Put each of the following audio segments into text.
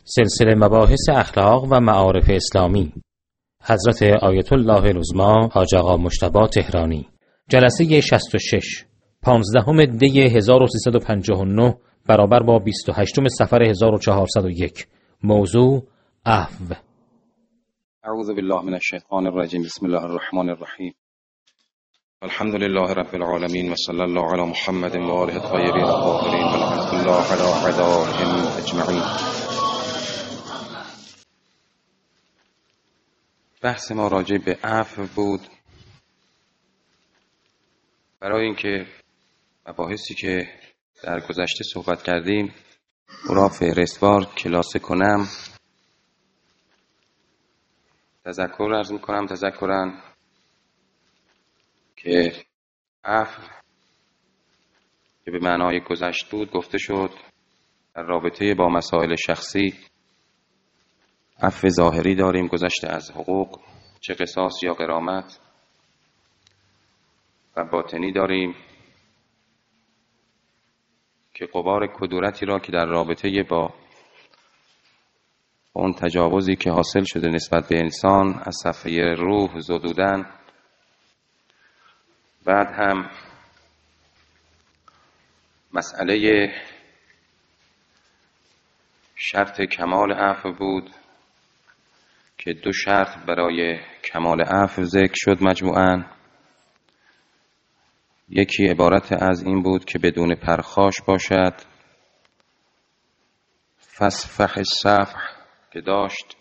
سلسله مباحث اخلاق و معارف اسلامی، حضرت آیت الله العظمی حاج آقا مجتبی تهرانی. جلسه 66، 15 دی 1359 برابر با 28 صفر 1401. موضوع عفو. اعوذ بالله من الشیطان الرجیم. بسم الله الرحمن الرحیم. الحمد لله رب العالمین و صلی الله علی محمد و آله الطاهرین الطاهرین و لعنة الله علی اعدائهم اجمعین. بحث ما راجع به عفو بود. برای اینکه مباحثی که در گذشته صحبت کردیم او را فهرستوار کلاسه کنم، تذکر عرض میکنم تذکرن که عفو که به معنای گذشت بود گفته شد در رابطه با مسائل شخصی. عفو ظاهری داریم، گذشته از حقوق، چه قصاص یا غرامت، و باطنی داریم که غبار کدورتی را که در رابطه با اون تجاوزی که حاصل شده نسبت به انسان از صفحه روح زدودن. بعد هم مسئله شرط کمال عفو بود که 2 شرط برای کمال عفو ذکر شد مجموعاً. یکی عبارت از این بود که بدون پرخاش باشد، فصفح الصفح که داشت،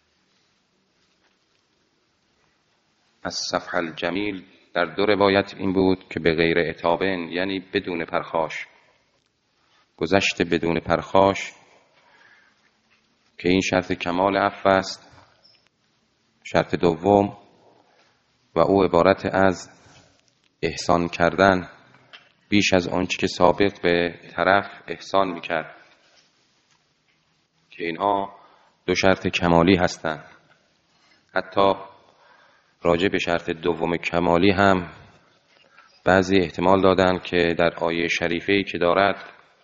از صفح الجمیل در 2 روایت این بود که به غیر عتابن، یعنی بدون پرخاش، گذشت بدون پرخاش، که این شرط کمال عفو است. شرط دوم و او عبارت از احسان کردن بیش از آنچه که سابق به طرف احسان میکرد، که اینها 2 شرط کمالی هستند. حتی راجع به شرط دوم کمالی هم بعضی احتمال دادن که در آیه شریفه‌ای که دارد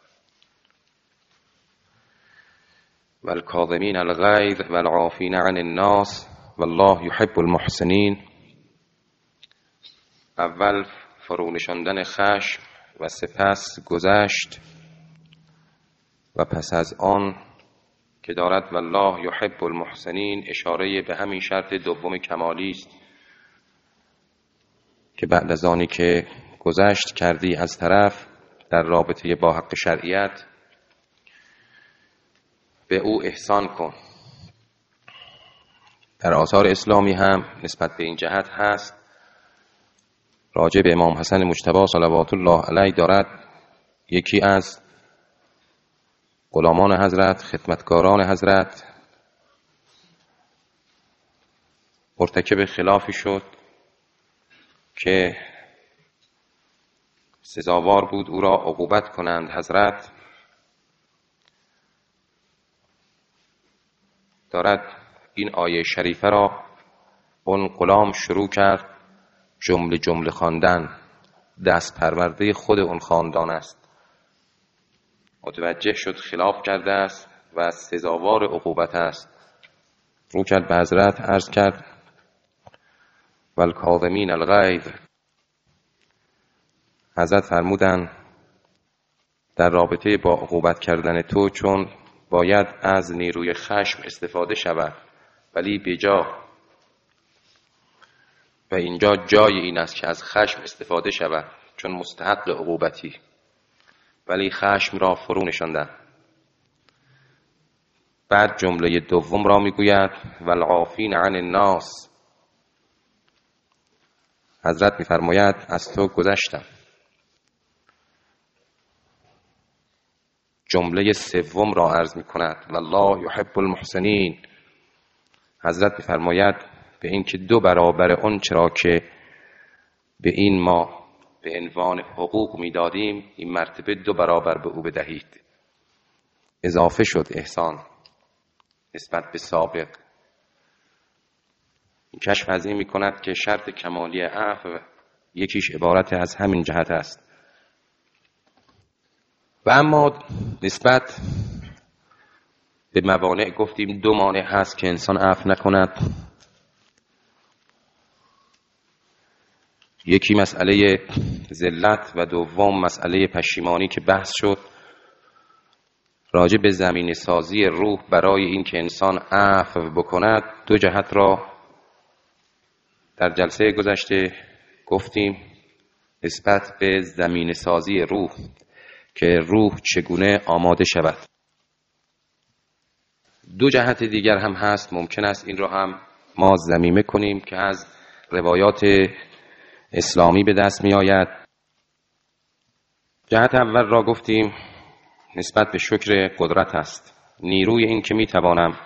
والکاظمین الغیظ والعافین عن الناس والله یحب المحسنین، اول فرو نشاندن خشم و سپس گذشت و پس از آن که دارد والله یحب المحسنین، اشاره به همین شرط دوم کمالی است که بعد از آنی که گذشت کردی از طرف در رابطه با حق شرعیت، به او احسان کن. در آثار اسلامی هم نسبت به این جهت هست. راجع به امام حسن مجتبی صلوات الله علیه دارد یکی از غلامان حضرت، خدمتگاران حضرت، مرتکب خلافی شد که سزاوار بود او را عقوبت کنند. حضرت دارد این آیه شریفه را اون غلام شروع کرد جمله جمله خواندن، دست پرورده خود اون خاندان است. متوجه شد خلاف کرده است و سزاوار عقوبت است. رو کرد به حضرت عرض کرد والکاظمین الغیظ. حضرت فرمودند در رابطه با عقوبت کردن تو چون باید از نیروی خشم استفاده شود ولی بیجا، و اینجا جای این است که از خشم استفاده شود چون مستحق عقوبتی، ولی خشم را فرو نشاندن. بعد جمله دوم را میگوید والعافین عن الناس. حضرت میفرماید از تو گذشتم. جمله سوم را عرض میکند والله یحب المحسنین. حضرت میفرماید به این که 2 برابر اون چرا که به این ما به عنوان حقوق میدادیم این مرتبه 2 برابر به او بدهید. اضافه شد احسان نسبت به سابق. این کشف از این میکند که شرط کمالی عفو یکیش عبارت از همین جهت است. و اما نسبت به موانع گفتیم 2 مانع هست که انسان عفو نکند. یکی مسئله ذلت و دوم مسئله پشیمانی که بحث شد. راجع به زمینه سازی روح برای این که انسان عفو بکند 2 جهت را در جلسه گذشته گفتیم نسبت به زمینه سازی روح که روح چگونه آماده شود. 2 جهت دیگر هم هست، ممکن است این را هم ما ضمیمه کنیم که از روایات اسلامی به دست می آید. جهت اول را گفتیم نسبت به شکر قدرت است، نیروی این که می توانم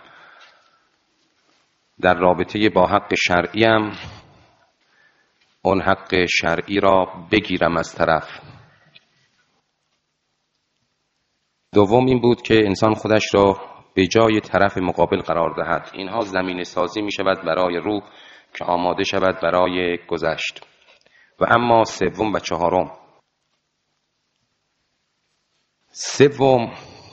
در رابطه با حق شرعیم اون حق شرعی را بگیرم از طرف. دوم این بود که انسان خودش را به جای طرف مقابل قرار دهد. اینها زمینه سازی می شود برای روح که آماده شود برای گذشت. و اما سوم و چهارم. سوم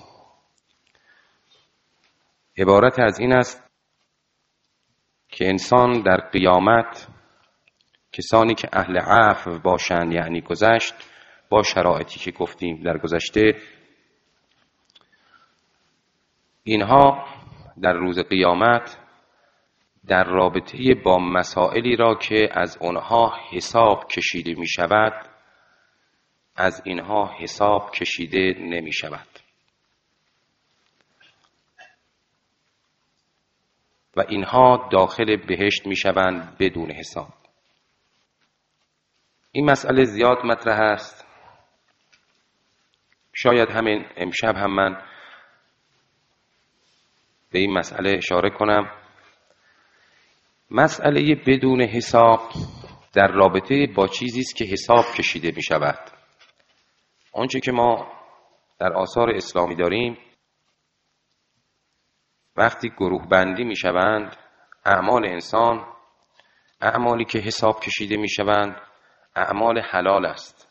عبارت از این است که انسان در قیامت، کسانی که اهل عفو باشند یعنی گذشت با شرایطی که گفتیم در گذشته، اینها در روز قیامت در رابطه با مسائلی را که از آنها حساب کشیده می شود از اینها حساب کشیده نمی شود و اینها داخل بهشت می شوند بدون حساب. این مسئله زیاد مطرح است. شاید همین امشب هم من به این مسئله اشاره کنم. مسئله بدون حساب در رابطه با چیزی است که حساب کشیده می شود. آنچه که ما در آثار اسلامی داریم وقتی گروه بندی می شوند اعمال انسان، اعمالی که حساب کشیده می شوند اعمال حلال است،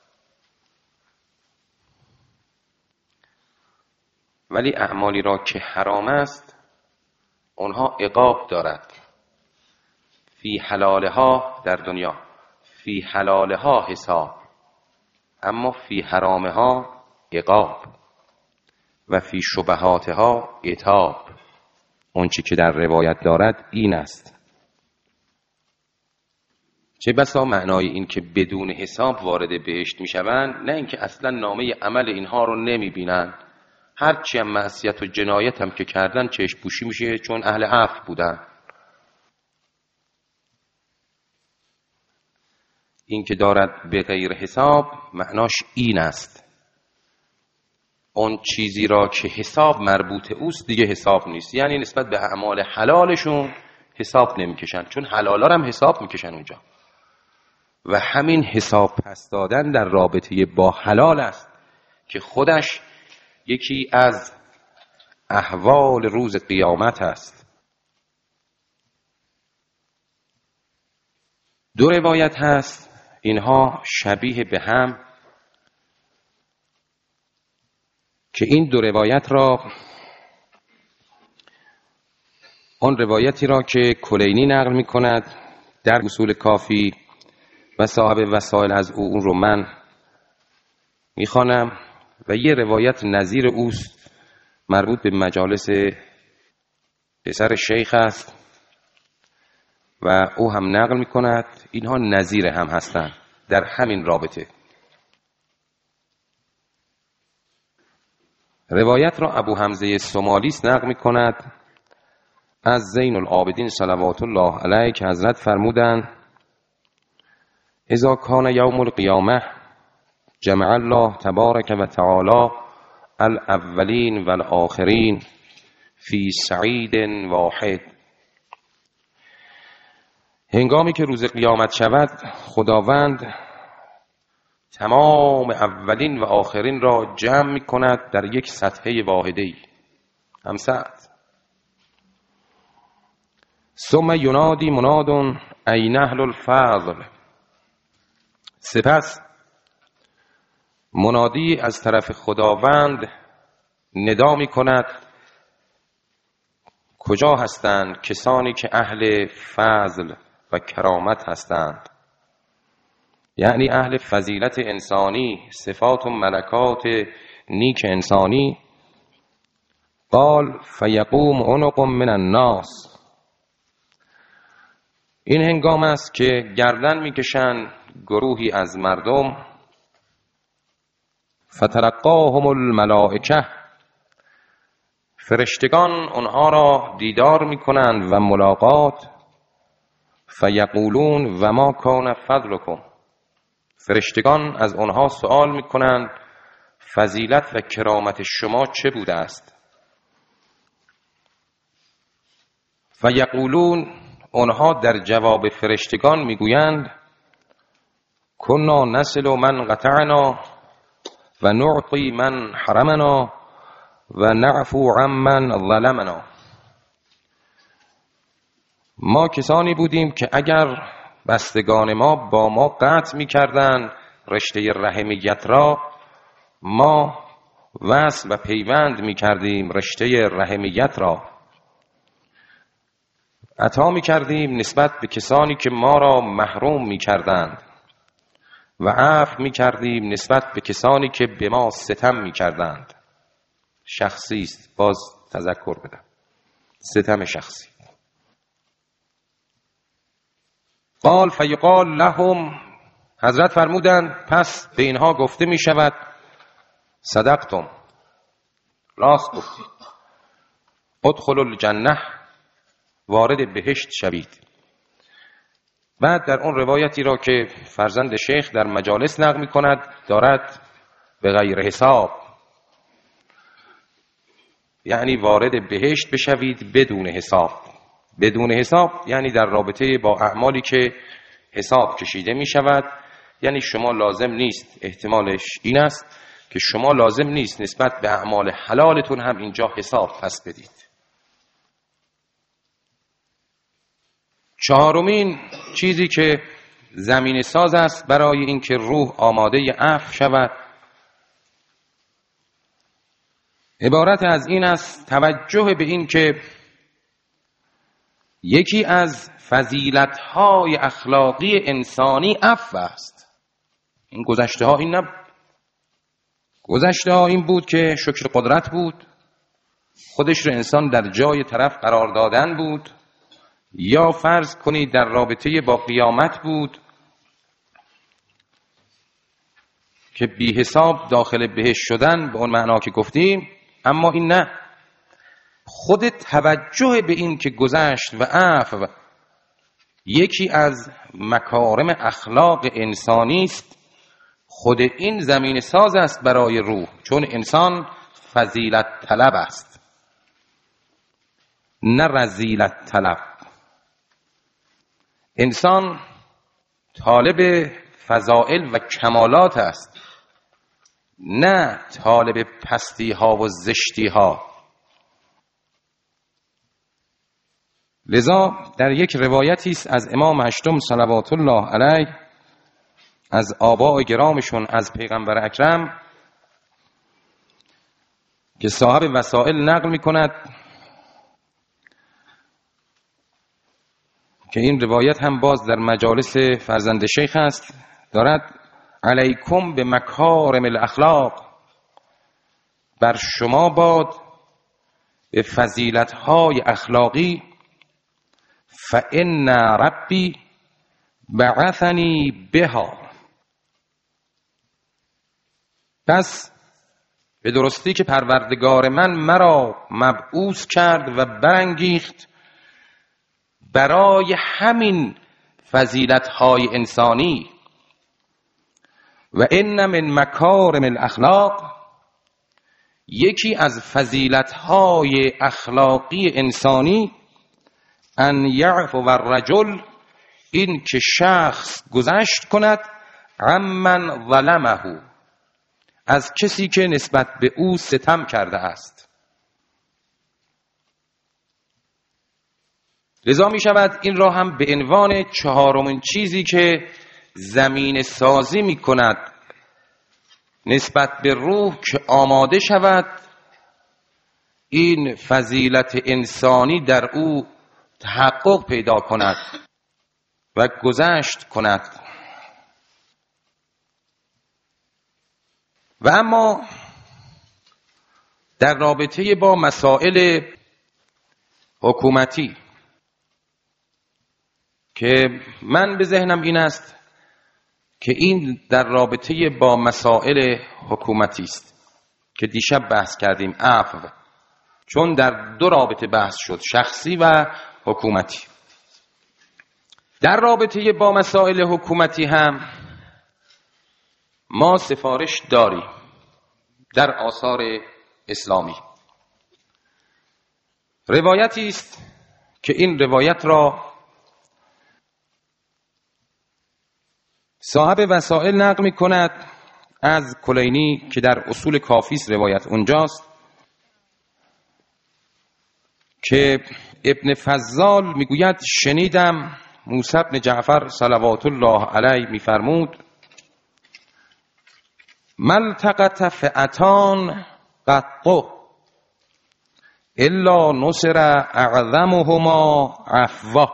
ولی اعمالی را که حرام است آنها عقاب دارد. فی حلالها در دنیا، فی حلالها حساب، اما فی حرامها عقاب و فی شبهاتها عتاب. اونچه که در روایت دارد این است. چه بسا معنای این که بدون حساب وارد بهشت می شوند، نه اینکه اصلا نامه عمل اینها رو نمی بینن، هرچی هم معصیت و جنایت هم که کردن چشم پوشی میشه چون اهل عفو بودن. این که دارد به غیر حساب معناش این است اون چیزی را که حساب مربوط اوست دیگه حساب نیست، یعنی نسبت به اعمال حلالشون حساب نمیکشن چون حلالا هم حساب میکشن اونجا. و همین حساب پس دادن در رابطه با حلال است که خودش یکی از احوال روز قیامت است. 2 روایت هست، اینها شبیه به هم که این 2 روایت را، آن روایتی را که کلینی نقل می کند در اصول کافی و صاحب وسائل از اون رو من می خوانم و یه روایت نظیر اوست مربوط به مجالس پسر شیخ است و او هم نقل می کند. اینها نظیر هم هستند در همین رابطه. روایت را ابو حمزه سمالیس نقل می کند از زین العابدین صلوات الله علیه که حضرت فرمودند اذا کان یوم القیامه جمع الله تبارک و تعالی الاولین و الاخرین فی سعید واحد. هنگامی که روز قیامت شود خداوند تمام اولین و آخرین را جمع می کند در یک سطحه واحده‌ای، هم سطح. ثم ینادی مناد این اهل الفضل. سپس منادی از طرف خداوند ندا می کند کجا هستند کسانی که اهل فضل و کرامت هستند، یعنی اهل فضیلت انسانی، صفات و ملکات نیک انسانی. قال فیقوم عنق من الناس، این هنگام است که گردن میکشند گروهی از مردم. فتلقاهم الملائکه، فرشتگان آنها را دیدار میکنند و ملاقات. فیقولون و ما کان فضلکم، فرشتگان از آنها سوال میکنند فضیلت و کرامت شما چه بوده است؟ فیقولون، آنها در جواب فرشتگان میگویند کنا نصل من قطعنا و نعطی من حرمنا و نعفو عمن ظلمنا. ما کسانی بودیم که اگر بستگان ما با ما قطع می‌کردند رشته رحمیت را، ما وصل و پیوند می‌کردیم رشته رحمیت را، عطا می‌کردیم نسبت به کسانی که ما را محروم می‌کردند و عفو می‌کردیم نسبت به کسانی که به ما ستم می‌کردند. شخصی است، باز تذکر بدم، ستم شخصی. قال فیقال لهم، حضرت فرمودند پس به اینها گفته می شود صدقتم، راست گفتید، ادخلوا الجنه، وارد بهشت شوید. بعد در اون روایتی را که فرزند شیخ در مجالس نقل می کند دارد به غیر حساب، یعنی وارد بهشت بشوید بدون حساب. بدون حساب یعنی در رابطه با اعمالی که حساب کشیده می شود، یعنی شما لازم نیست، احتمالش این است که شما لازم نیست نسبت به اعمال حلالتون هم اینجا حساب پس بدید. چهارمین چیزی که زمین ساز است برای اینکه روح آماده عفو شود، عبارت از این است توجه به این که یکی از فضیلت‌های اخلاقی انسانی عفو است. این گذشته ها این نبود. گذشته ها این بود که شکر قدرت بود، خودش رو انسان در جای طرف قرار دادن بود، یا فرض کنید در رابطه با قیامت بود که بی حساب داخل بهشت شدن به اون معنا که گفتیم. اما این نه، خود توجه به این که گذشت و عفو یکی از مکارم اخلاق انسانی است، خود این زمین ساز است برای روح، چون انسان فضیلت طلب است نه رذیلت طلب. انسان طالب فضائل و کمالات است، نه طالب پستی ها و زشتی ها. لذا در یک روایتی است از امام هشتم صلوات الله علیه از آباء گرامشون از پیغمبر اکرم که صاحب وسائل نقل می کند که این روایت هم باز در مجالس فرزند شیخ است، دارد علیکم به مکارم الاخلاق، بر شما باد به فضیلت‌های اخلاقی. فإن ربی بعثنی بها، پس به درستی که پروردگار من مرا مبعوث کرد و برانگیخت برای همین فضیلت‌های انسانی. و ان من مکارم الاخلاق، یکی از فضیلت‌های اخلاقی انسانی، ان یعفو الرجل، این که شخص گذشت کند، عمن ظلمه، از کسی که نسبت به او ستم کرده است. لذا می شود این را هم به عنوان چهارمین چیزی که زمین سازی می کند نسبت به روح که آماده شود این فضیلت انسانی در او تحقق پیدا کند و گذشت کند. و اما در رابطه با مسائل حکومتی که من به ذهنم این است که این در رابطه با مسائل حکومتی است که دیشب بحث کردیم، عفو، چون در دو رابطه بحث شد، شخصی و حکومتی. در رابطه با مسائل حکومتی هم ما سفارش داریم در آثار اسلامی. روایتی است که این روایت را صاحب وسائل نقل می کند از کلینی که در اصول کافی است، روایت اونجاست که ابن فضال میگوید شنیدم موسی بن جعفر صلوات الله علیه میفرمود ملتقت فئتان قط الا نصر اعظمهما عفوه.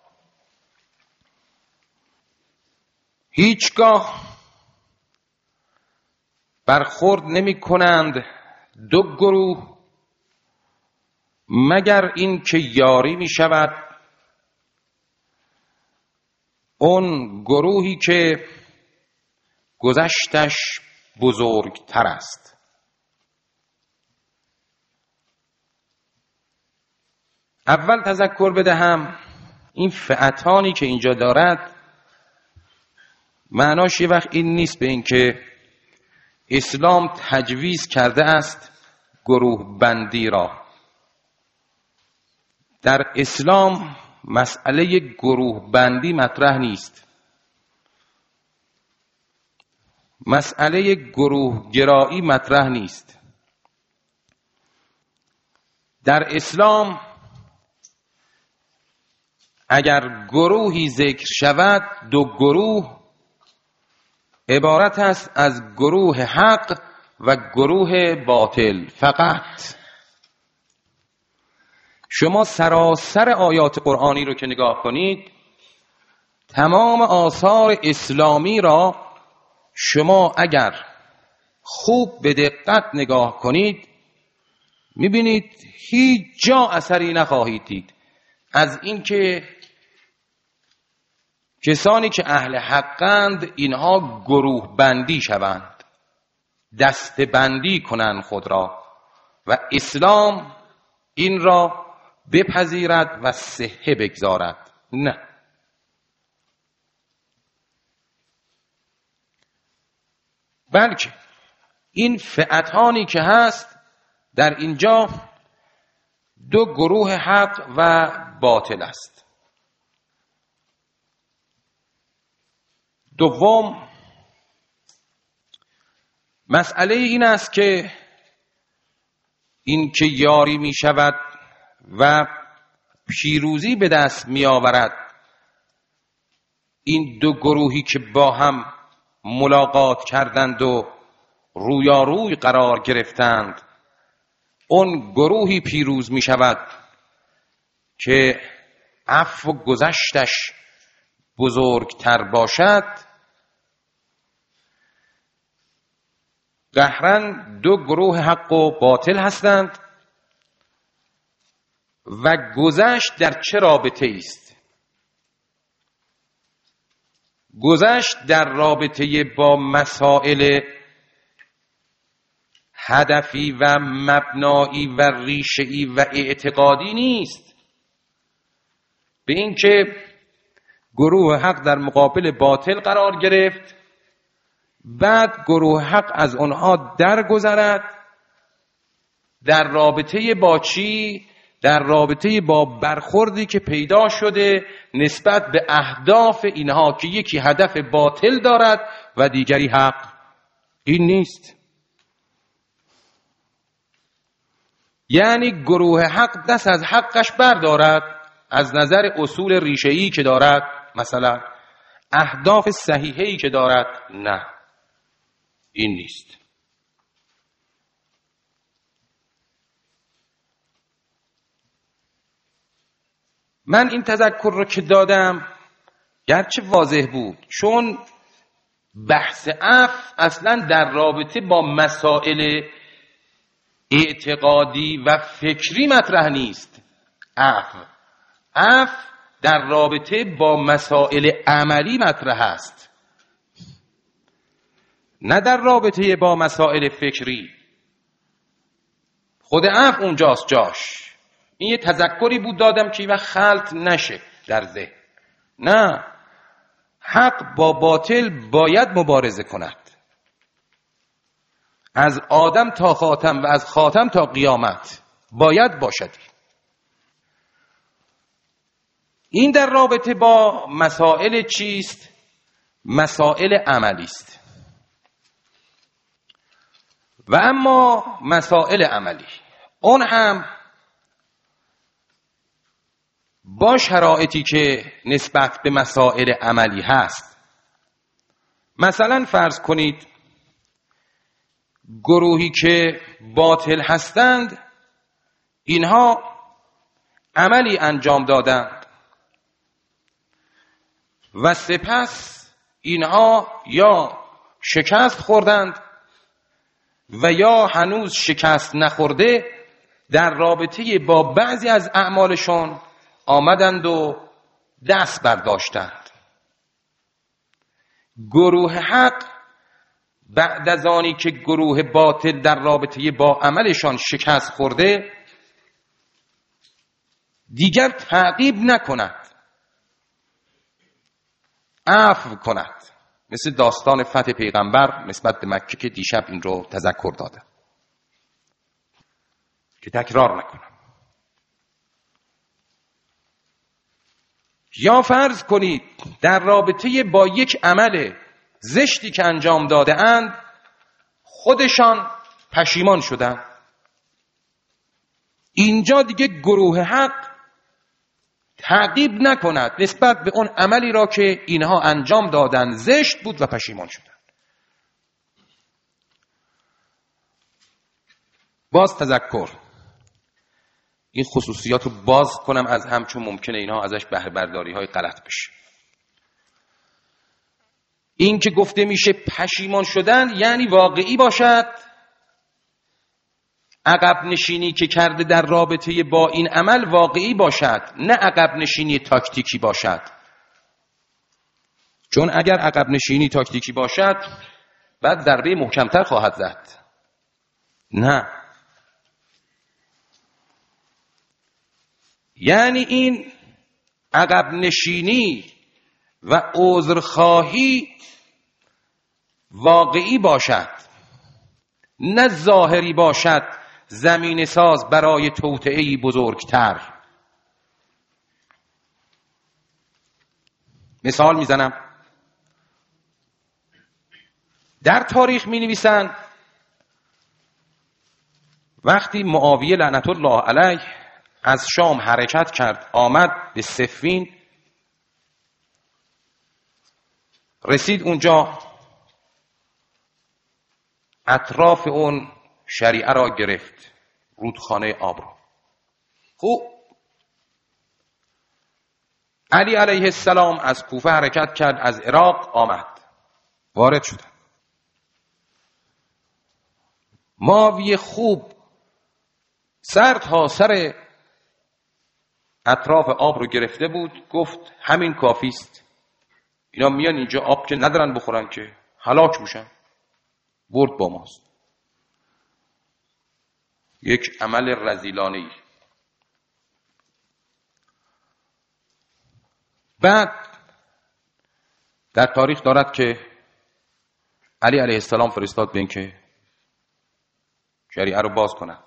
هیچگاه برخورد نمی کنند دو گروه مگر این که یاری می شود اون گروهی که گذشتش بزرگتر است. اول تذکر بدهم این فئتانی که اینجا دارد معناش یه وقت این نیست به این که اسلام تجویز کرده است گروه بندی را. در اسلام مسئله گروه بندی مطرح نیست. مسئله گروه گرایی مطرح نیست. در اسلام اگر گروهی ذکر شود دو گروه عبارت است از گروه حق و گروه باطل فقط. شما سراسر آیات قرآنی رو که نگاه کنید، تمام آثار اسلامی را شما اگر خوب به دقت نگاه کنید میبینید هیچ جا اثری نخواهید دید از اینکه کسانی که اهل حقند اینها گروه بندی شوند، دسته بندی کنند خود را و اسلام این را بپذیرد و صحه بگذارد. نه، بلکه این فئتانی که هست در اینجا دو گروه حق و باطل است. دوم، مسئله این است که این که یاری می شود و پیروزی به دست می آورد این دو گروهی که با هم ملاقات کردند و رویاروی قرار گرفتند، اون گروهی پیروز می شود که عفو و گذشتش بزرگتر باشد. قهراً دو گروه حق و باطل هستند و گذشت در چه رابطه است؟ گذشت در رابطه با مسائل هدفی و مبنایی و ریشه‌ای و اعتقادی نیست، به این که گروه حق در مقابل باطل قرار گرفت، بعد گروه حق از آنها درگذرد. در رابطه با چی؟ در رابطه با برخوردی که پیدا شده نسبت به اهداف اینها که یکی هدف باطل دارد و دیگری حق. این نیست. یعنی گروه حق دست از حقش بردارد از نظر اصول ریشه‌ای که دارد، مثلا اهداف صحیحه‌ای که دارد. نه، این نیست. من این تذکر رو که دادم گرچه واضح بود، چون بحث عفو اصلا در رابطه با مسائل اعتقادی و فکری مطرح نیست. عفو در رابطه با مسائل عملی مطرح است، نه در رابطه با مسائل فکری. خود عفو اونجاست جاش. این یه تذکری بود دادم که وقت خلط نشه در ذهن. نه، حق با باطل باید مبارزه کند، از آدم تا خاتم و از خاتم تا قیامت باید باشد. این در رابطه با مسائل چیست؟ مسائل عملی است. و اما مسائل عملی اون هم با شرایطی که نسبت به مسائل عملی هست. مثلا فرض کنید گروهی که باطل هستند اینها عملی انجام دادند و سپس اینها یا شکست خوردند و یا هنوز شکست نخورده در رابطه با بعضی از اعمالشون آمدند و دست برداشتند. گروه حق بعد از آنی که گروه باطل در رابطه با عملشان شکست خورده دیگر تعقیب نکند، عفو کند، مثل داستان فتح پیغمبر نسبت به مکه که دیشب این رو تذکر دادم که تکرار نکنم. یا فرض کنید در رابطه با یک عمل زشتی که انجام داده اند خودشان پشیمان شدند. اینجا دیگه گروه حق تعقیب نکند نسبت به اون عملی را که اینها انجام دادند زشت بود و پشیمان شدند. باز تذکر این خصوصیات رو باز کنم از هم، چون ممکنه اینها ازش بهره برداری های غلط بشه. این که گفته میشه پشیمان شدن یعنی واقعی باشد، عقب نشینی که کرده در رابطه با این عمل واقعی باشد، نه عقب نشینی تاکتیکی باشد. چون اگر عقب نشینی تاکتیکی باشد بعد ضربه محکمتر خواهد زد. نه، یعنی این عقب نشینی و عذرخواهی واقعی باشد، نه ظاهری باشد زمین ساز برای توطئه‌ای بزرگتر. مثال میزنم. در تاریخ می نویسند وقتی معاویه لعنت الله علیه از شام حرکت کرد آمد به صفین، رسید اونجا اطراف اون شریعه را گرفت، رودخانه آب را. خوب، علی علیه السلام از کوفه حرکت کرد، از عراق آمد، وارد شد. معاویه خوب سر تا سر اطراف آب رو گرفته بود، گفت همین کافی است، اینا میان اینجا آب که ندارن بخورن که هلاک میشن، برد با ماست. یک عمل رذیلانه‌ای. بعد در تاریخ دارد که علی علیه السلام فرستاد به این که شریعه رو باز کنن.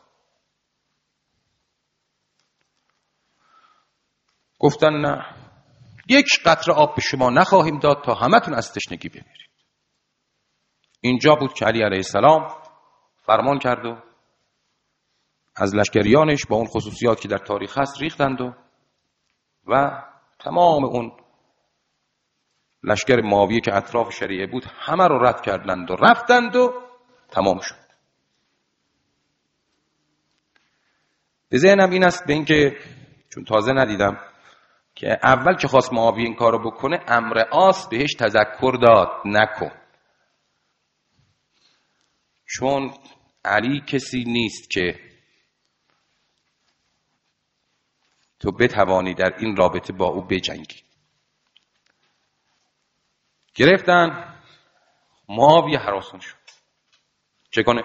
گفتن نه، یک قطره آب به شما نخواهیم داد تا همتون از تشنگی بمیرید. اینجا بود که علی علیه السلام فرمان کرد و از لشکریانش با اون خصوصیات که در تاریخ هست ریختند و تمام اون لشکر معاویه که اطراف شریعه بود همه رو رد کردند و رفتند و تمام شد. به ذهنم این است، به این که چون تازه ندیدم که اول که خواست معاویه این کارو بکنه، عمرو عاص بهش تذکر داد نکن، چون علی کسی نیست که تو بتوانی در این رابطه با او بجنگی. گرفتن، معاویه هراسان شد. چه کنه؟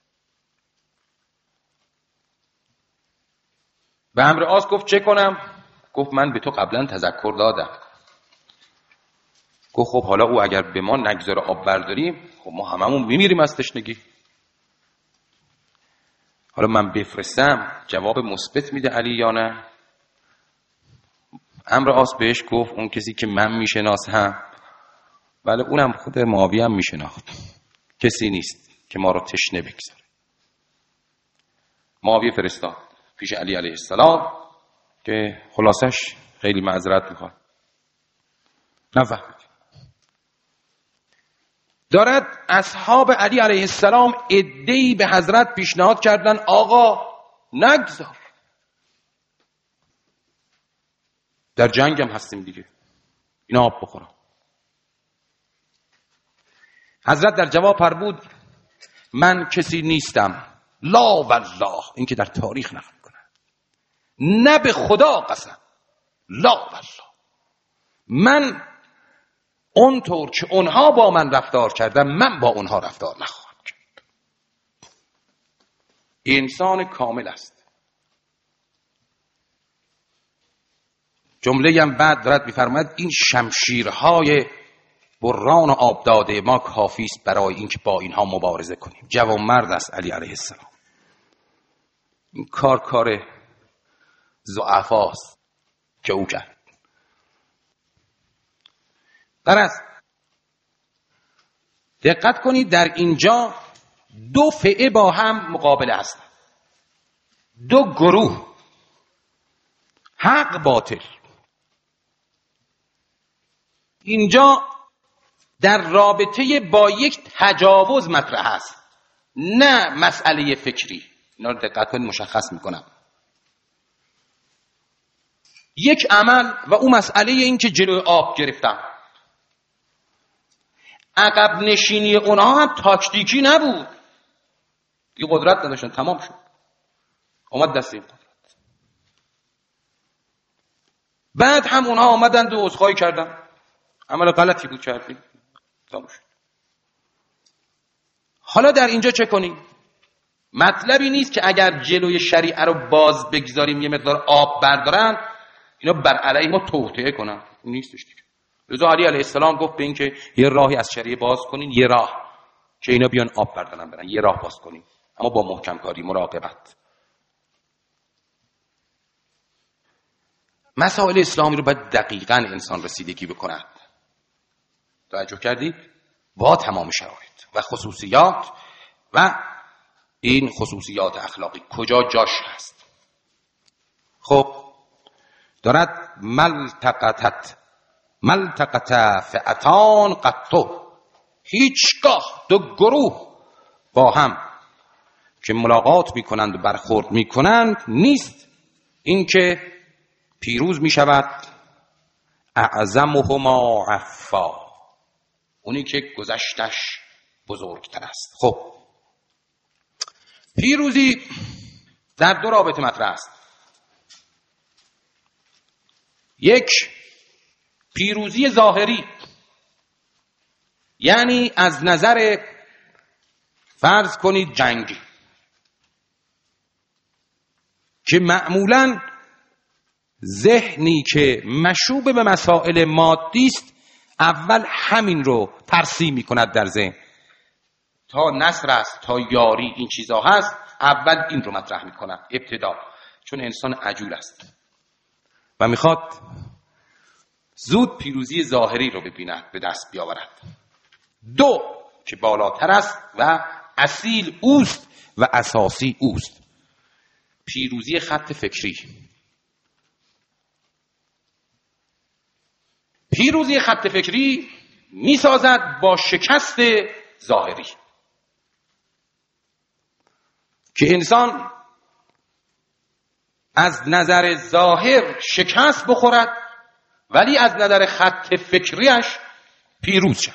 به عمرو عاص گفت چه کنم؟ گفت من به تو قبلا تذکر دادم. گفت خب حالا او اگر به ما نگذاره آب برداریم، خب ما هممون میمیریم از تشنگی. حالا من بفرستم جواب مثبت میده علی یا نه؟ عمرو عاص بهش گفت اون کسی که من میشناسم، بله اونم خود معاویه هم میشناخت، کسی نیست که ما رو تشنه بگذاره. معاویه فرستاد پیش علی علیه السلام که خلاصش خیلی معذرت میخواد، نفهمید. دارد اصحاب علی علیه السلام عده‌ای به حضرت پیشنهاد کردن آقا نگذار، در جنگ هم هستیم دیگه، اینا آب بخورن. حضرت در جواب فرمود من کسی نیستم، لا والله، این که در تاریخ نقل میکنه، نه به خدا قسم، لا والله، من اونطور که اونها با من رفتار کردن من با اونها رفتار نخواهم کرد. انسان کامل است. جمله هم بعد دارد میفرماید این شمشیرهای بران و آب داده ما کافی است برای اینکه با اینها مبارزه کنیم. جوان مرد است علی علیه السلام. این کار ضعفاست که او کرد. درست دقت کنید، در اینجا دو فئه با هم مقابله هستند، دو گروه، حق باطل. اینجا در رابطه با یک تجاوز مطرح است، نه مسئله فکری. اینا رو دقت کنید مشخص میکنم. یک عمل و اون مسئله این که جلوی آب گرفتم. عقب نشینی اونها هم تاکتیکی نبود، دیگه قدرت نداشتن، تمام شد، اومد دست این قدرت. بعد هم اونها آمدند و عذرخواهی کردن، عمل غلطی بود کردیم، تمام شد. حالا در اینجا چه کنیم؟ مطلبی نیست که اگر جلوی شریعه رو باز بگذاریم یه مقدار آب بردارن اینا بر علیه ما توطئه کنن، نیستش دیگه. لذا علی علیه السلام گفت به این که یه راهی از شریعه باز کنین، یه راه که اینا بیان آب بردارن برن، یه راه باز کنین، اما با محکم کاری، مراقبت. مسائل اسلامی رو باید دقیقاً انسان رسیدگی بکند. توجه کردید؟ با تمام شرایط و خصوصیات، و این خصوصیات اخلاقی کجا جاش هست. خب دارد ملتقت فئتان قطو، هیچگاه دو گروه با هم که ملاقات میکنند و برخورد میکنند نیست اینکه پیروز میشود اعظمهما عفا، اونی که گذشتش بزرگتر است. خب پیروزی در دو رابطه مطرح است. یک، پیروزی ظاهری، یعنی از نظر فرض کنید جنگی، که معمولاً ذهنی که مشوب به مسائل مادی است اول همین رو ترسیم می‌کند در ذهن، تا نصر است، تا یاری، این چیزا هست، اول این رو مطرح می‌کند ابتدا، چون انسان عجول است و میخواد زود پیروزی ظاهری رو ببیند، به دست بیاورد. دو، که بالاتر است و اصیل اوست و اساسی اوست، پیروزی خط فکری. پیروزی خط فکری میسازد با شکست ظاهری، که انسان از نظر ظاهر شکست بخورد ولی از نظر خط فکریش پیروز شود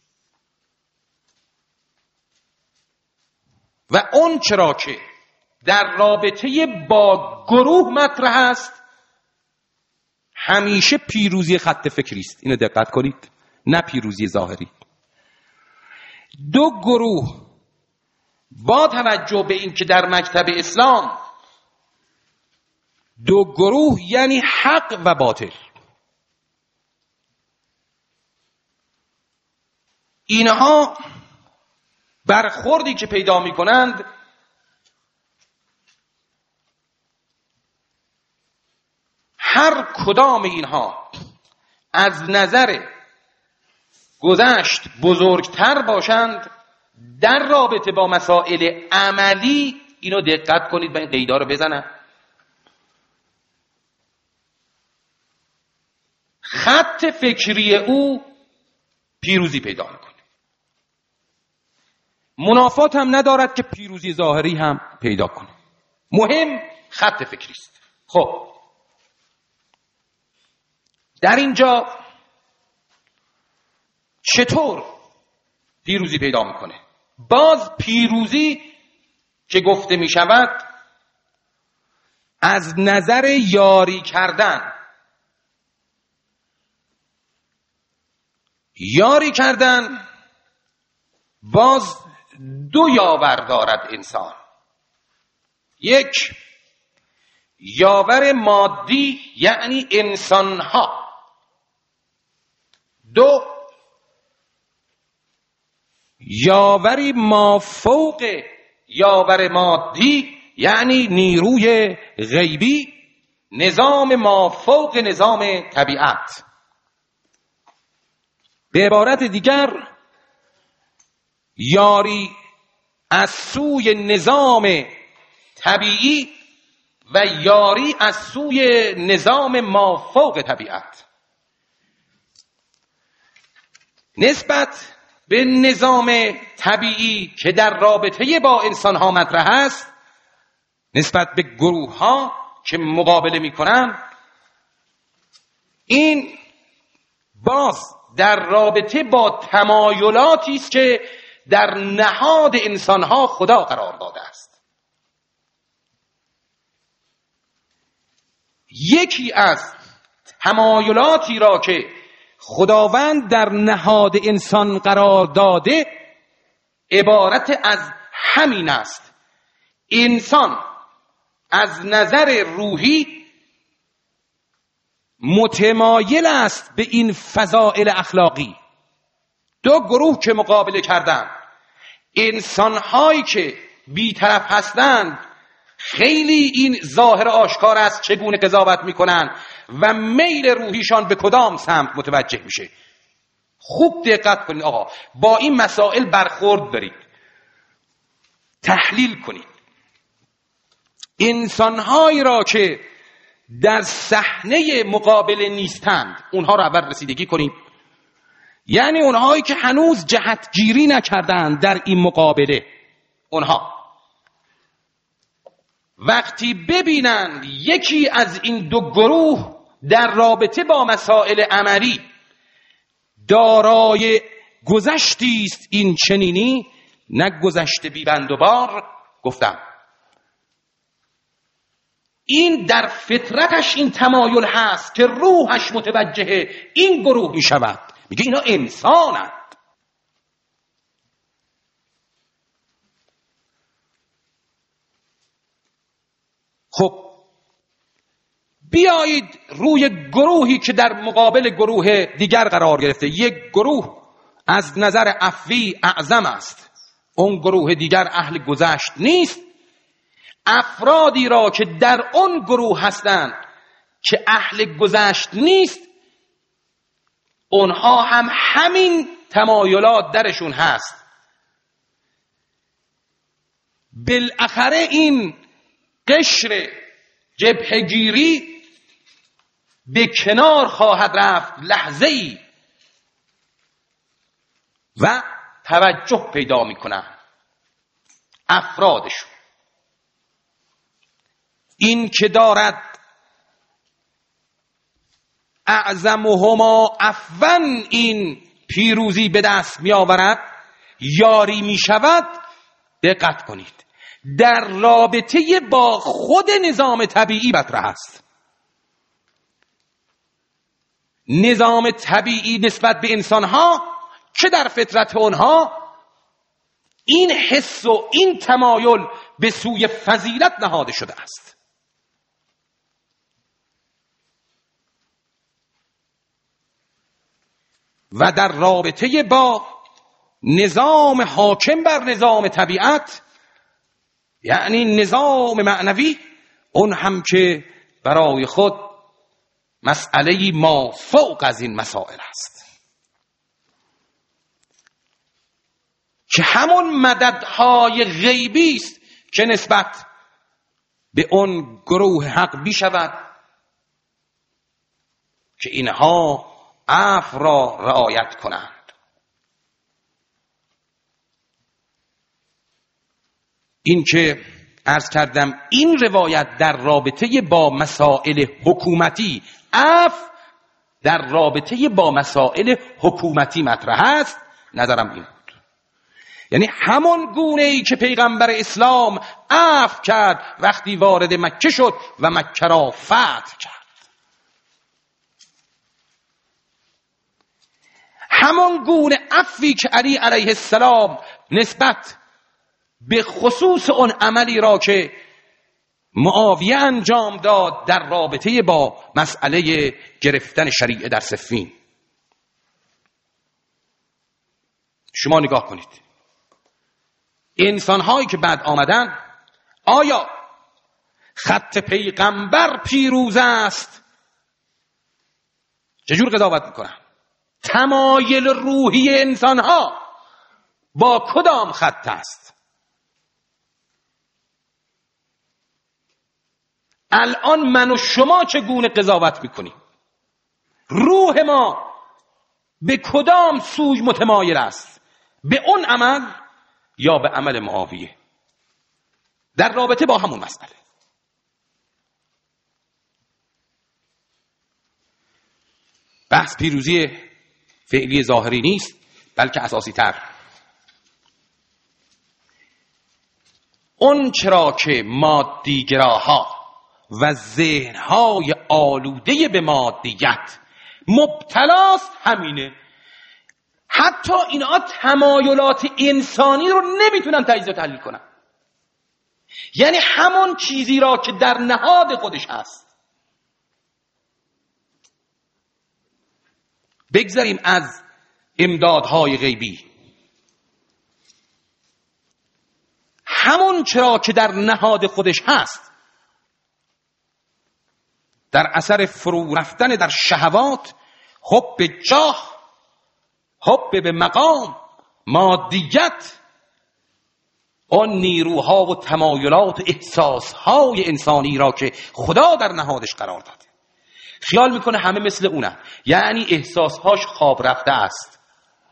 و اون چرا که در رابطه با گروه مطرح است همیشه پیروزی خط فکری است. اینو دقت کنید، نه پیروزی ظاهری. دو گروه با توجه به این که در مکتب اسلام دو گروه یعنی حق و باطل، اینها برخوردی که پیدا می کنند هر کدام اینها از نظر گذشت بزرگتر باشند در رابطه با مسائل عملی. اینو دقت کنید و این قیدا رو بزنم. خط فکری او پیروزی پیدا میکنه، منافات هم ندارد که پیروزی ظاهری هم پیدا کنه. مهم خط فکری است. خب در اینجا چطور پیروزی پیدا میکنه؟ باز پیروزی که گفته می شود از نظر یاری کردن. یاری کردن باز دو یاور دارد انسان. یک یاور مادی یعنی انسانها، دو یاوری مافوق یاور مادی یعنی نیروی غیبی، نظام مافوق نظام طبیعت. به عبارت دیگر یاری از سوی نظام طبیعی و یاری از سوی نظام مافوق طبیعت. نسبت به نظام طبیعی که در رابطه با انسان‌ها مطرح است، نسبت به گروه‌ها که مقابله می‌کنند، این باز در رابطه با تمایلاتی است که در نهاد انسان‌ها خدا قرار داده است. یکی از تمایلاتی را که خداوند در نهاد انسان قرار داده عبارت از همین است: انسان از نظر روحی متمایل است به این فضائل اخلاقی. دو گروه که مقابله کردند، انسان‌هایی که بی‌طرف هستند خیلی این ظاهر آشکار است چگونه قضاوت می‌کنند و میل روحیشان به کدام سمت متوجه میشه. خوب دقت کنید آقا، با این مسائل برخورد دارید، تحلیل کنید. انسان‌هایی را که در صحنه مقابله نیستند اونها را اول رسیدگی کنید، یعنی اونهایی که هنوز جهتگیری نکردند در این مقابله. اونها وقتی ببینند یکی از این دو گروه در رابطه با مسائل عملی دارای گذشتی است این چنینی، نه گذشت بی‌بند و بار، گفتم این در فطرتش این تمایل هست که روحش متوجه این گروه می شود، میگه اینا انسانند. خب بیایید روی گروهی که در مقابل گروه دیگر قرار گرفته، یک گروه از نظر عفوی اعظم است، اون گروه دیگر اهل گذشت نیست، افرادی را که در اون گروه هستند که اهل گذشت نیست اونها هم همین تمایلات درشون هست. بالاخره این قشر جبهه‌گیری به کنار خواهد رفت لحظه‌ای و توجه پیدا میکنن افرادشون. این که دارد اعظمهما عفوا این پیروزی به دست می آورد، یاری می شود. دقت کنید، در رابطه با خود نظام طبیعی مطرح است. نظام طبیعی نسبت به انسانها که در فطرت آنها این حس و این تمایل به سوی فضیلت نهاده شده است. و در رابطه با نظام حاکم بر نظام طبیعت، یعنی نظام معنوی، اون هم که برای خود مسئله ما فوق از این مسائل است، که همون مددهای غیبی است که نسبت به اون گروه حق بی شود که اینها عفو را رعایت کنند. این که عرض کردم این روایت در رابطه با مسائل حکومتی، عفو در رابطه با مسائل حکومتی مطرح است، نظرم این بود. یعنی همون گونه ای که پیغمبر اسلام عفو کرد وقتی وارد مکه شد و مکه را فتح کرد، همون گونه عفوی که علی علیه السلام نسبت به خصوص اون عملی را که معاویه انجام داد در رابطه با مسئله گرفتن شریعه در صفین. شما نگاه کنید، انسان‌هایی که بعد آمدن، آیا خط پیغمبر پیروز است؟ چجور قضاوت میکنن؟ تمایل روحی انسان‌ها با کدام خط است؟ الان من و شما چگونه قضاوت میکنیم؟ روح ما به کدام سوی متمایل است؟ به اون عمل یا به عمل معاویه؟ در رابطه با همون مسئله. بحث پیروزی فعلی ظاهری نیست، بلکه اساسی تر. اون چرا که مادیگراها و ذهنهای آلوده به مادیت مبتلاست همینه. حتی اینا تمایلات انسانی رو نمیتونن تجزیه و تحلیل کنن. یعنی همون چیزی را که در نهاد خودش هست، بگذاریم از امدادهای غیبی، همون چرا که در نهاد خودش هست، در اثر فرو رفتن در شهوات، حب جاه، حب به مقام، مادیت، آن نیروها و تمایلات و احساسهای انسانی را که خدا در نهادش قرار داده، خیال میکنه همه مثل اونه، یعنی احساسهاش خواب رفته است.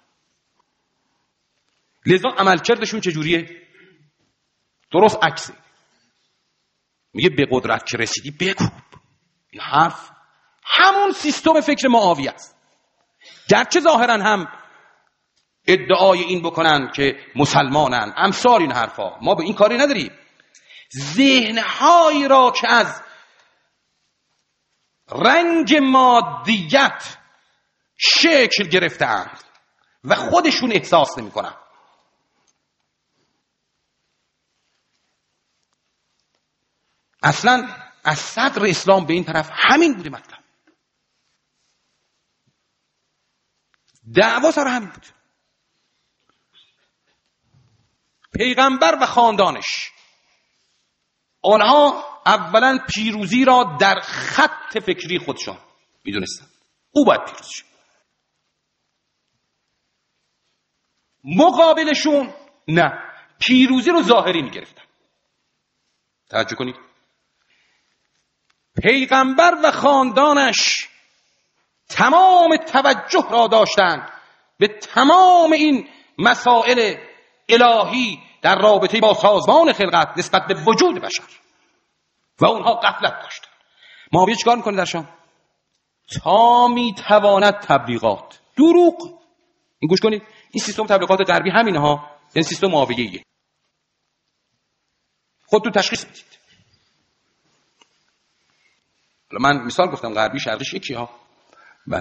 لذا عملکردشون چجوریه؟ درست عکسه. میگه به قدرت که رسیدی بکوب. این حرف همون سیستم فکر معاویه است. گرچه ظاهرا هم ادعای این بکنن که مسلمانن، امثال این حرفا، ما به این کاری نداریم. ذهنهایی را که از رنگ مادیت شکل گرفتند و خودشون احساس نمی کنن. اصلا از صدر اسلام به این طرف همین بوده مطلب. دعوا سر همین بود. پیغمبر و خاندانش، آنها اولا پیروزی را در خط فکری خودشان میدونستن، او باید پیروز شد. مقابلشون نه، پیروزی رو ظاهری میگرفتن. توجه کنید، پیغمبر و خاندانش تمام توجه را داشتند به تمام این مسائل الهی در رابطه با سازمان خلقت نسبت به وجود بشر و اونها غفلت داشتن. معاویه چیکار میکنه در شام؟ تا میتواند تبلیغات دروغ، این گوش کنید، این سیستم تبلیغات غربی همینه ها، این سیستم معاویه‌ایه. خودتون تشخیص بدید. من مثال گفتم غربی شرقیش یکی ها. بله.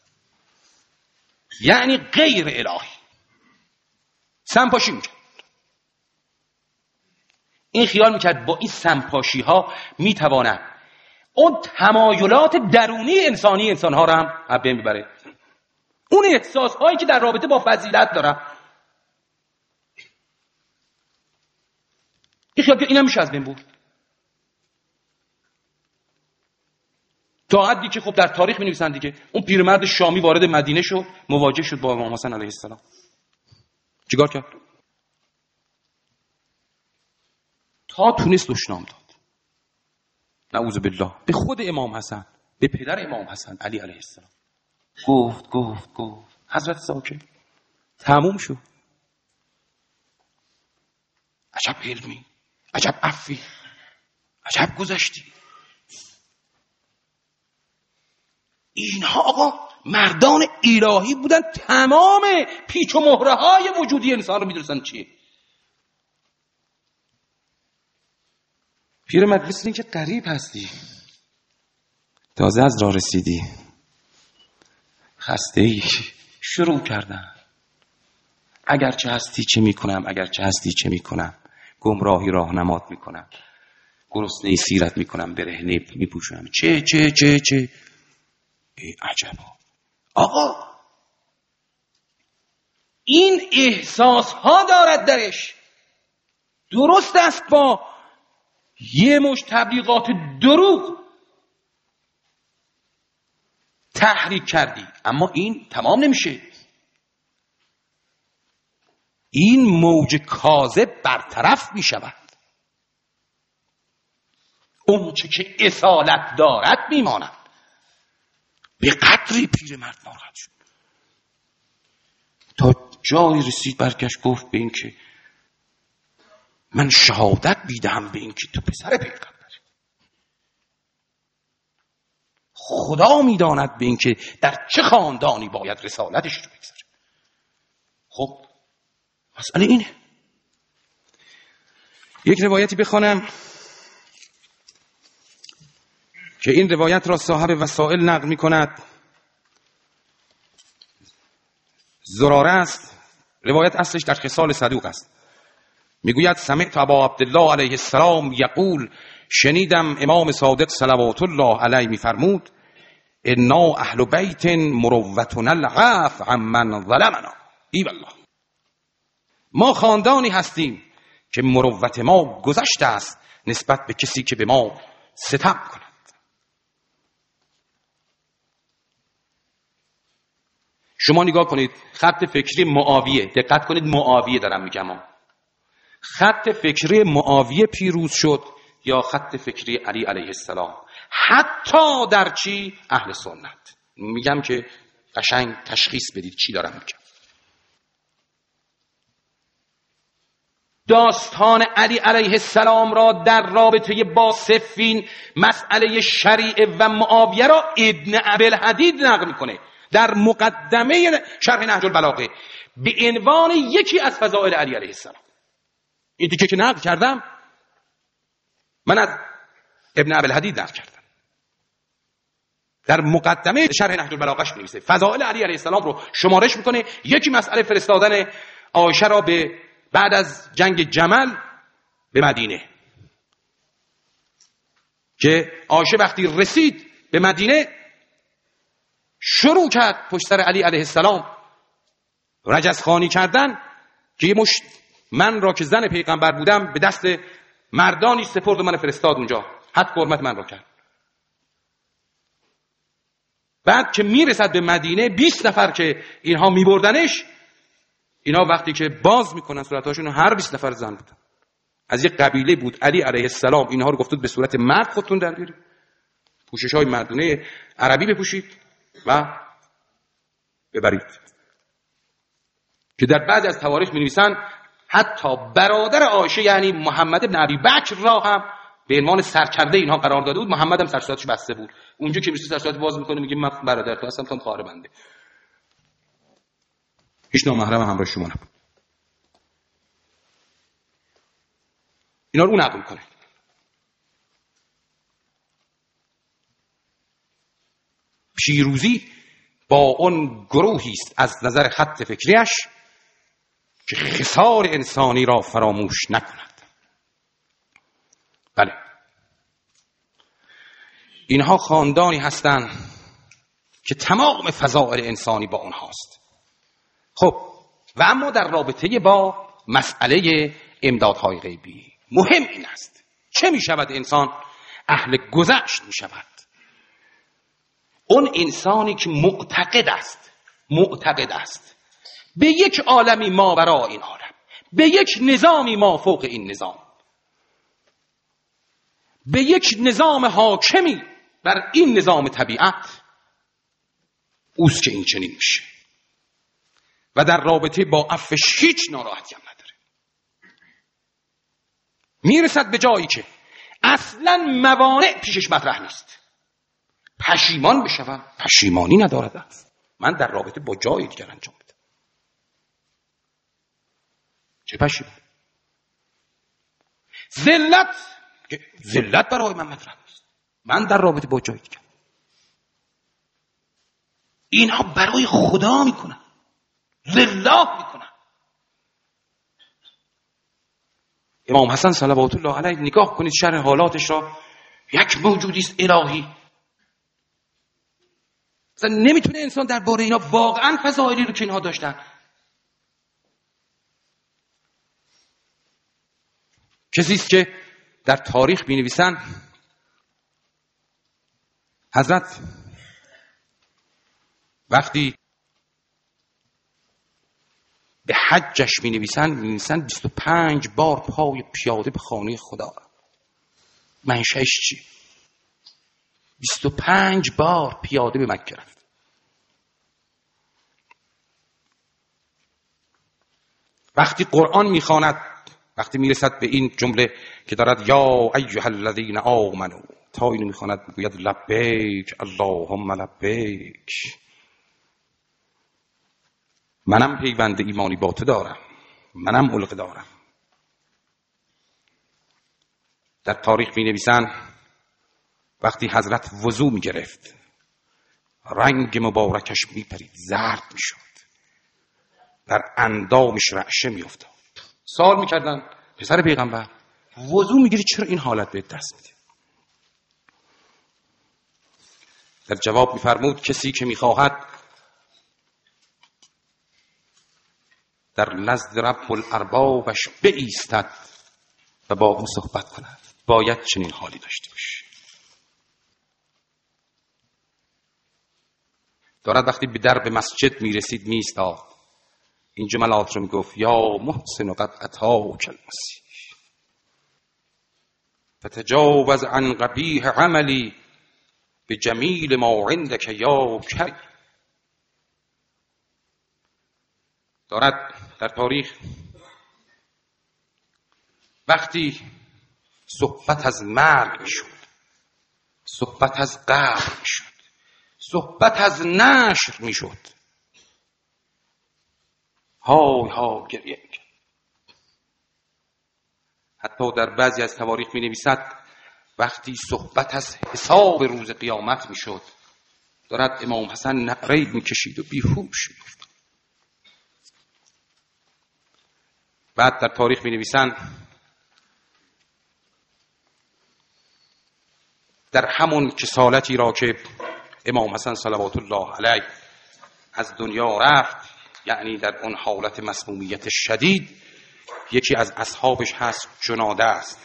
یعنی غیر الهی سمپاشی میکرد. این خیال میکرد با این سمپاشی ها میتواند اون تمایلات درونی انسانها رو هم از بین ببره. اون احساس هایی که در رابطه با فضیلت داره، این خیال که اینم میشه از بین برد. تا حدی که خب در تاریخ می‌نویسن دیگه، اون پیرمرد شامی وارد مدینه شد، مواجه شد با امام حسن علیه السلام. چیکار کرد؟ تا تونست دشنام داد. نعوذ بالله. به خود امام حسن، به پدر امام حسن علی علیه السلام. گفت حضرت ساکت. تموم شد. عجب علمی، عجب عفوی، عجب گذشتی. اینها آقا مردان الهی بودن، تمام پیچ و مهره های وجودی انسان رو میدونستن چیه. پیرمرد مثل این که غریب هستی، تازه از راه رسیدی، خسته ای. شروع کردن اگرچه هستی چه میکنم، اگرچه هستی چه میکنم، گمراهی راهنمات میکنم، گرسنه سیرت میکنم، برهنه میپوشونم، چه ای عجبا. آقا این احساس ها دارد درش. درست است با یه مش تبلیغات دروغ تحریک کردی، اما این تمام نمیشه. این موج کاذب برطرف میشود، اون چه که اصالت دارد میماند. به قدری پیرمرد ناراحت شد تا جایی رسید برگشت گفت به این که من شهادت میدهم به این که تو پسر پیغمبری، خدا میداند به این که در چه خاندانی باید رسالتش رو بگذاره. خب مسئله اینه. یک روایتی بخوانم که این روایت را صاحب وسائل نقل می کند. زراره است. روایت اصلش در خصال صدوق است. میگوید سمعت ابا عبدالله علیه السلام یقول، شنیدم امام صادق صلوات الله علیه میفرمود انا اهل بیت مروتنا العفو عمن ظلمنا. ای والله، ما خاندانی هستیم که مروت ما گذشته است نسبت به کسی که به ما ستم کند. شما نگاه کنید خط فکری معاویه، دقت کنید معاویه دارم میگم، خط فکری معاویه پیروز شد یا خط فکری علی علیه السلام؟ حتی در چی؟ اهل سنت. میگم که قشنگ تشخیص بدید چی دارم میگم. داستان علی علیه السلام را در رابطه با صفین، مسئله شریعه و معاویه را ابن ابی‌الحدید نقل میکنه در مقدمه شرح نهج البلاغه به عنوان یکی از فضائل علی علیه السلام. این دیگه که نقل کردم من از ابن ابی‌الحدید نقل کردم، در مقدمه شرح نهج البلاغه‌اش می‌نویسه فضائل علی علیه السلام رو شمارش میکنه. یکی مسئله فرستادن عایشه را به بعد از جنگ جمل به مدینه، که عایشه وقتی رسید به مدینه شروع کرد پشت سر علی علیه السلام رجزخوانی کردن که یه مشت من را که زن پیغمبر بودم به دست مردانی سپرد و من فرستاد اونجا، حد حرمت من را کرد. بعد که میرسد به مدینه 20 نفر که اینها میبردنش، اینها وقتی که باز میکنن صورتاشون هر 20 نفر زن بودن، از یک قبیله بود. علی علیه السلام اینها رو گفت به صورت مرد خودتون در بیارید، پوشش‌های مردونه عربی بپوشید و ببرید. که در بعضی از تواریخ می‌نویسن حتی برادر عایشه یعنی محمد بن ابی بکر را هم به عنوان سرکرده اینها قرار داده بود. محمد هم سرصورتش بسته بود. اونجا که میشه سرصورت باز میکنه میگه من برادر تو هستم، تو خواهر بنده. هیچ نامحرم همراه شما نبود. اینا رو اون نقل کنه. پیروزی با اون گروهی است از نظر خط فکریش که خسار انسانی را فراموش نکند. بله، اینها خاندانی هستند که تمام فضائل انسانی با اونهاست. خب و اما در رابطه با مسئله امدادهای غیبی مهم این است چه می شود انسان اهل گذشت می شود؟ اون انسانی که معتقد است به یک عالمی ما برای این عالم، به یک نظامی ما فوق این نظام، به یک نظام حاکمی بر این نظام طبیعت، اوست که این چنین میشه و در رابطه با عفوش هیچ ناراحتی هم نداره. میرسد به جایی که اصلا موانع پیشش مطرح نیست. پشیمان بشوم، پشیمانی ندارد است. من در رابطه با جای دیگر انجام بدم. چه پشیمان؟ ذلت برای من مطرح نیست. من در رابطه با جای دیگر. اینها برای خدا میکنن، لله میکنن. امام حسن صلوات الله علیه نگاه کنید شرح حالاتش را، یک موجودی است الهی. اصلا نمیتونه انسان درباره اینا واقعا فضائلی رو که اینها داشتن. کسی است که در تاریخ می‌نویسن حضرت وقتی به حجش می‌نویسن 25 بار پای پیاده به خانه خدا. منشأش چی؟ 25 بار پیاده به مکه رفت. وقتی قرآن میخواند، وقتی میرسد به این جمله که دارد یا ایها الذین آمنوا، تا اینو میخواند میگوید لبیک اللهم لبیک، منم پیوند ایمانی با تو دارم، منم علق دارم. در تاریخ مینویسن وقتی حضرت وضو میگرفت رنگ مبارکش میپرید، زرد میشد، در اندامش رعشه میافتاد. سوال میکردن پسر پیغمبر وضو میگیری چرا این حالت بهت دست میده؟ در جواب میفرمود کسی که میخواهد در نزد رب الاربابش بایستد و با او صحبت کند باید چنین حالی داشته باشه. دارد وقتی به درب مسجد میرسید میایستاد، این جملات رو میگفت یا محسن قد اتاک المسیح فتجاوز عن قبیح عملی بجمیل ما عندک یا کریم. دارد در تاریخ وقتی صحبت از مرگ میشد، صحبت از قبر میشد، صحبت از نشر میشد، های ها گریه میکرد. حتی در بعضی از تواریخ می نویسد وقتی صحبت از حساب روز قیامت میشد دارد امام حسن نعره میکشید و بیهوش می‌افتاد. بعد در تاریخ می نویسن در همون کسالتی را که امام حسن صلوات الله علیه از دنیا رفت، یعنی در اون حالت مسمومیت شدید، یکی از اصحابش هست جناده است،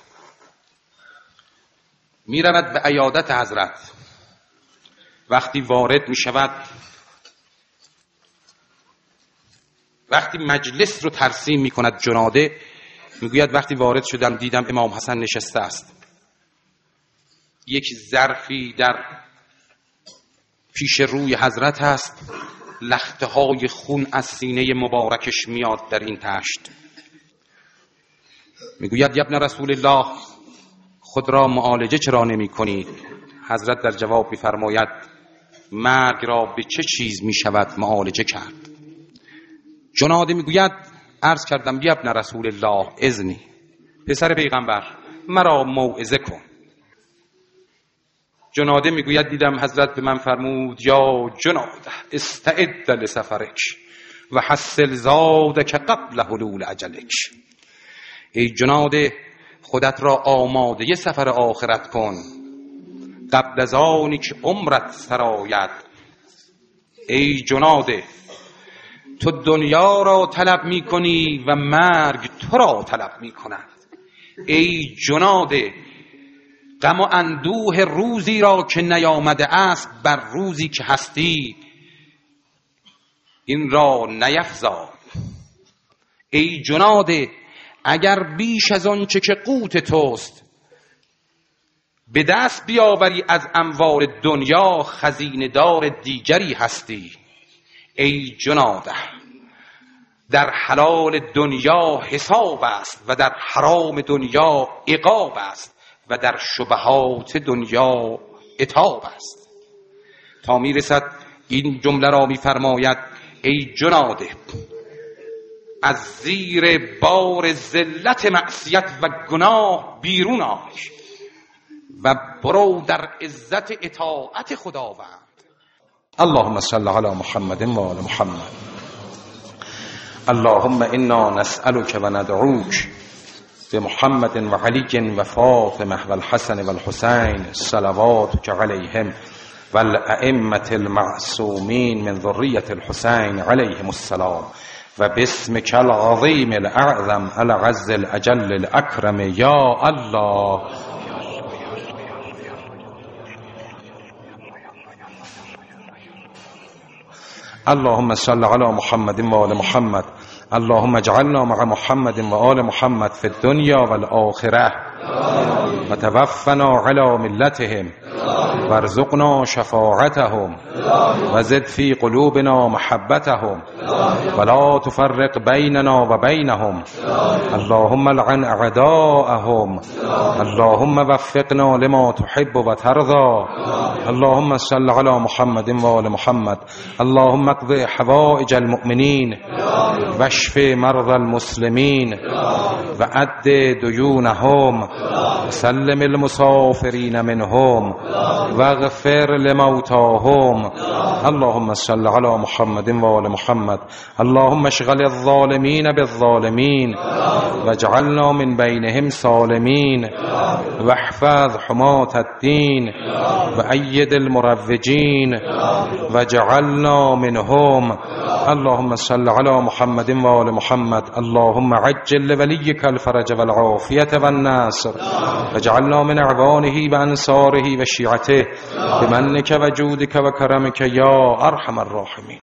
می رود به عیادت حضرت. وقتی وارد می شود، وقتی مجلس رو ترسیم می کند جناده، می گوید وقتی وارد شدم دیدم امام حسن نشسته است، یک ظرفی در پیش روی حضرت هست، لخته های خون از سینه مبارکش میاد در این تشت. میگوید ابن رسول الله خود را معالجه چرا نمی کنید؟ حضرت در جواب می‌فرماید مرگ را به چه چیز می شود معالجه کرد؟ جناده میگوید عرض کردم یا ابن رسول الله اذنی، پسر پیغمبر مرا موعظه کن. جناده میگوید دیدم حضرت به من فرمود یا جناده استعد لسفرک و حصل زادک قبل حلول اجلک. ای جناده خودت را آماده سفر آخرت کن قبل از آنی که عمرت سراید. ای جناده تو دنیا را طلب می کنی و مرگ تو را طلب می کند. ای جناده غم و اندوه روزی را که نیامده است بر روزی که هستی این را نیفزای. ای جناده اگر بیش از آنچه که قوت توست به دست بیاوری از اموال دنیا خزینه دار دیگری هستی. ای جناده در حلال دنیا حساب است و در حرام دنیا عقاب است و در شبهات دنیا عتاب است. تا میرسد این جمله را میفرماید ای جناده از زیر بار ذلت معصیت و گناه بیرون آی و برو در عزت اطاعت خداوند. اللهم صل علی محمد و آل محمد. اللهم انا نسألك و ندعوك بمحمد و علی و فاطمه و الحسن و الحسین صلواتك علیهم و الائمة المعصومین من ذریة الحسین علیهم السلام و باسمك العظیم الاعظم العز الاجل الاکرم یا الله. اللهم صل على محمد و آل محمد. اللهم اجعلنا مع محمد و آل محمد في الدنيا والآخرة و توفنا على ملتهم وارزقنا شفاعتهم وزد في قلوبنا محبتهم ولا تفرق بيننا وبينهم. اللهم لعن أعداءهم. اللهم وفقنا لما تحب وترضى. اللهم صل على محمد وآل محمد. اللهم اقض حوائج المؤمنين واشف مرضى المسلمين وأد ديونهم وسلم المسافرين منهم واغفر لموتاهم. اللهم صل على محمد وآل محمد. اللهم اشغل الظالمين بالظالمين واجعلنا من بينهم سالمين واحفظ حماة الدين وأيد المروجين واجعلنا منهم. اللهم صل على محمد وآل محمد. اللهم عجل لوليك الفرج والعافية والنصر واجعلنا من أعوانه وأنصاره وشيعته بمنك وجودك وكرمك يا أرحم الراحمين.